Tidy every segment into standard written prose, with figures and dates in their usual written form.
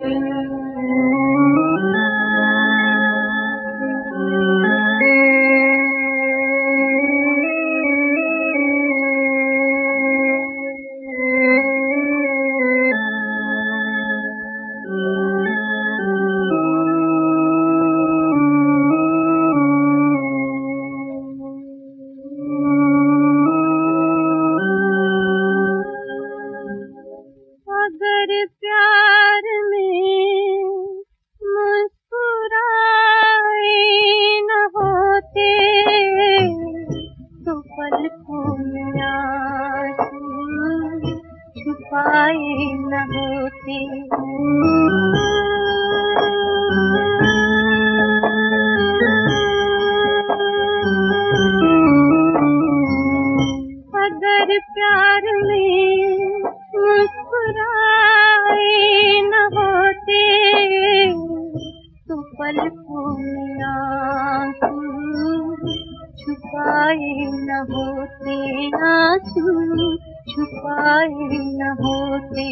प्यार में मुस्कुराए न होते तो पलकों में आंसू छुपाए न होते। अगर प्यार में मुस्कुराए न होते तो पलकों में आंसू छुपाए न होते, आंसू छुपाए न होते।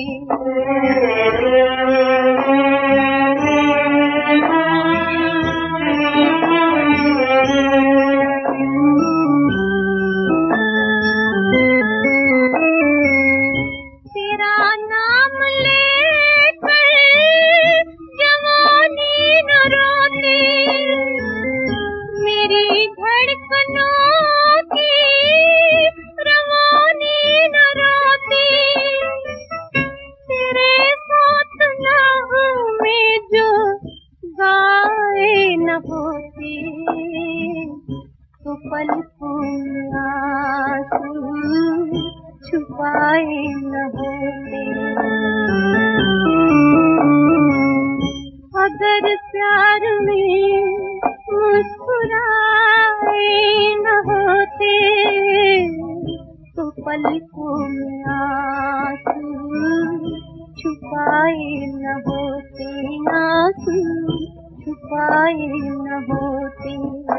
तो पलकों में आंसू छुपाए न होते। अगर प्यार में मुस्कुराए न होते तो पलकों में आंसू छुपाए न होते, आंसू छुपाए न होते।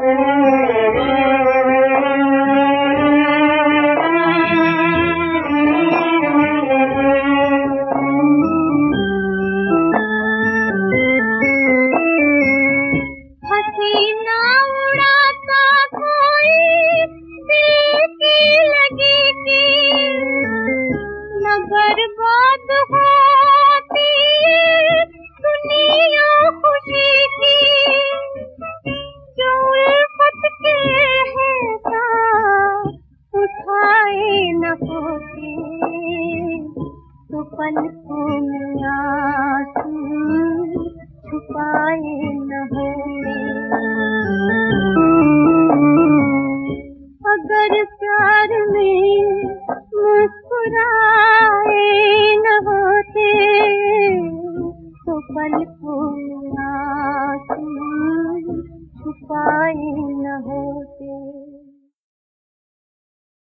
हसीना उड़ाता कोई दिल की लगी की न बर्बाद होती दुनिया खुशी की। जो उल्फत के है साथ उठाए न होते तो पलकों में आंसू छुपाए न होते। अगर प्यार में मुस्कुराए न होते तो पलकों में